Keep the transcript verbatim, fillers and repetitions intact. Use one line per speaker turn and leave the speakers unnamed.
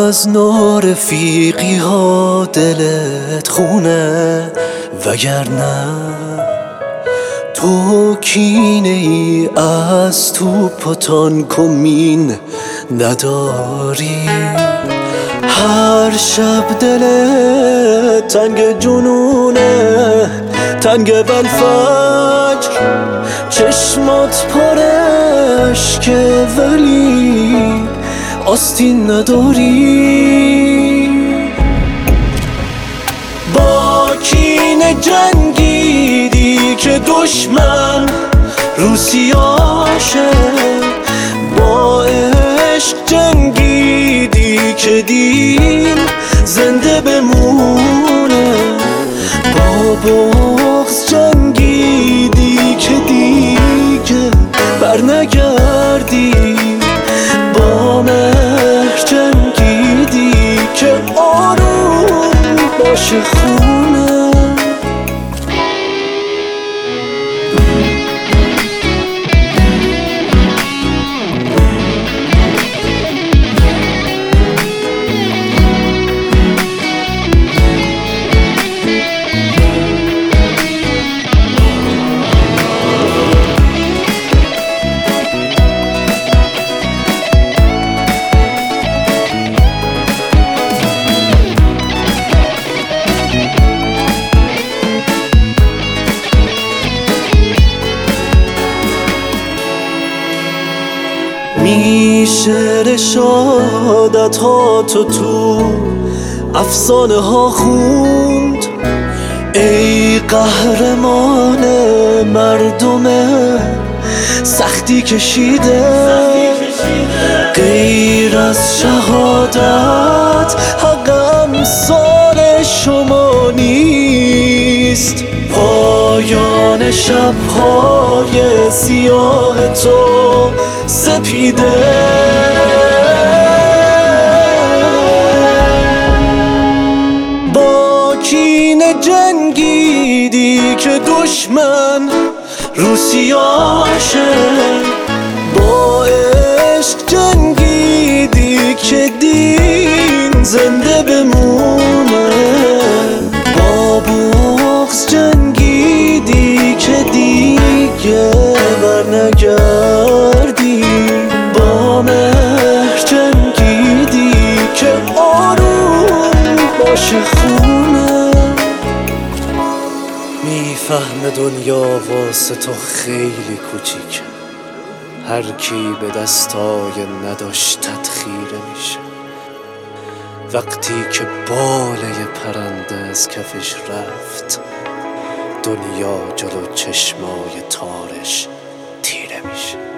از نارفیقی ها دلت خونه، وگرنه تو کینه ای از توپ و تانک و مین نداری. هر شب دلت تنگ جنونه، تنگ بلفجر، چشمات پر اشکه ولی آستین نداری. با کینه جنگیدی که دشمن روسیاشه، با عشق جنگیدی که دین زنده بمونه، با بغض جنگیدی که دیگه برنگردی، با مهر جنگیدی که آروم باشه خونه. میشه رشادت ها تو تو افسانه ها خوند، ای قهرمان مردم سختی کشیده. غیر از شهادت حق امثال شما نیست، پایان شب‌های سیاه تو سپیده. با کینه جنگیدی که دشمن روسیاشه، با عشق جنگیدی که دین زنده بمونه، با بغض جنگیدی که دیگه برنگردی، با مهر جنگیدی که آروم باشه خونه. میفهمه دنیا واسه تو خیلی کوچیکه، هر کی به دستای نداشتت خیره میشه، وقتی که باله پرنده از کفش رفت، دنیا جلو چشمای تارش تیره میشه.